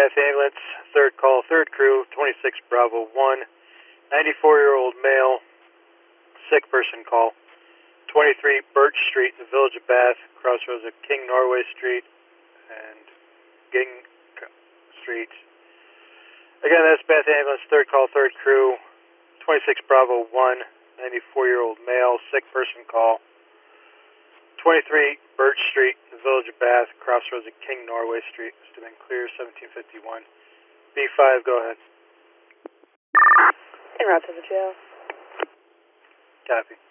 Bath Ambulance, third call, third crew, 26 Bravo 1, 94-year-old male, sick person call, 23 Birch Street in the Village of Bath, crossroads of King Norway Street and Ging Street. Again, that's Bath Ambulance, third call, third crew, 26 Bravo 1, 94-year-old male, sick person call, 23 Birch Street, the Village of Bath, crossroads of King Norway Street. Must have been clear, 1751. B5, go ahead. En route to the jail. Copy.